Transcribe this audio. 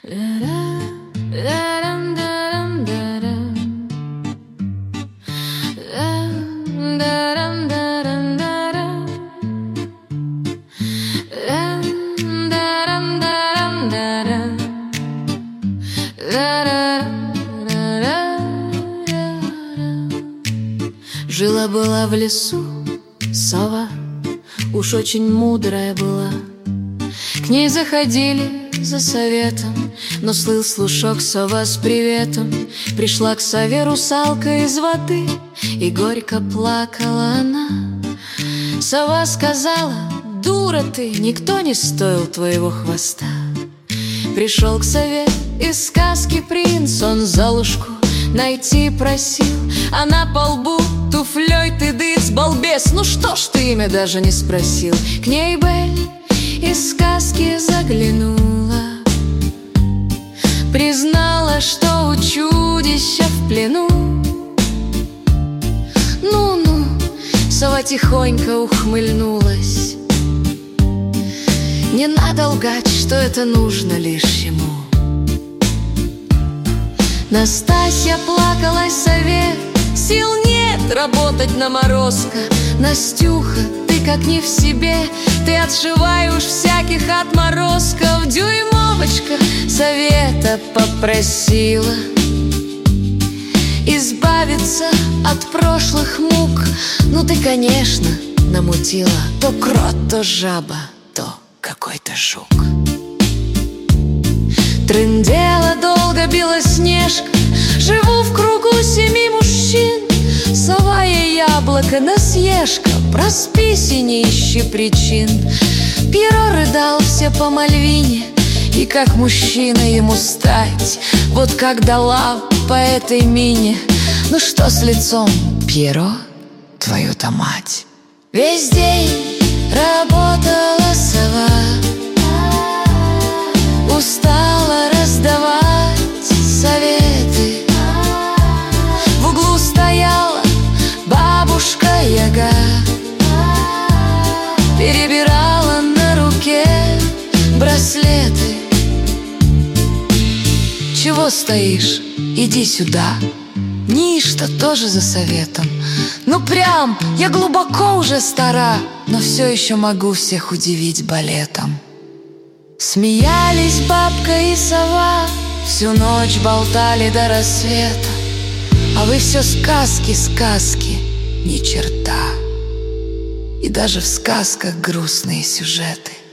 Жила-была в лесу сова, уж очень мудрая была. К ней заходили за советом, но слыл слушок сова с приветом. Пришла к сове русалка из воды, и горько плакала она. Сова сказала: дура ты, никто не стоил твоего хвоста. Пришел к сове из сказки принц, он Золушку найти просил. Она по лбу туфлей: ты дыц, балбес, ну что ж ты имя даже не спросил. К ней Бель из сказки заглянула, признала, что у чудища в плену. Ну-ну, сова тихонько ухмыльнулась: не надо лгать, что это нужно лишь ему. Настасья плакалась сове: сил нет работать на морозко. Настюха, ты как не в себе, ты отшиваешь всяких отморозков. Дюймовочка совета попросила избавиться от прошлых мук. Ну ты, конечно, намутила то крот, то жаба, то какой-то жук. Трындела долго Белоснежка: живу в кругу 7 мужчин. Сова ей яблоко: на съешь-ка, проспись и не ищи причин. Пьеро рыдал все по Мальвине, и как мужчина ему стать, вот как дала по этой мине. Ну что с лицом, Пьеро, твою-то мать? Весь день работала сова, устала раздавать советы. В углу стояла бабушка Яга, перебирала на руке браслеты. Чего стоишь? Иди сюда. Ниш-то тоже за советом. Ну прям, я глубоко уже стара, но все еще могу всех удивить балетом. Смеялись бабка и сова, всю ночь болтали до рассвета. А вы все сказки, сказки, ни черта. И даже в сказках грустные сюжеты.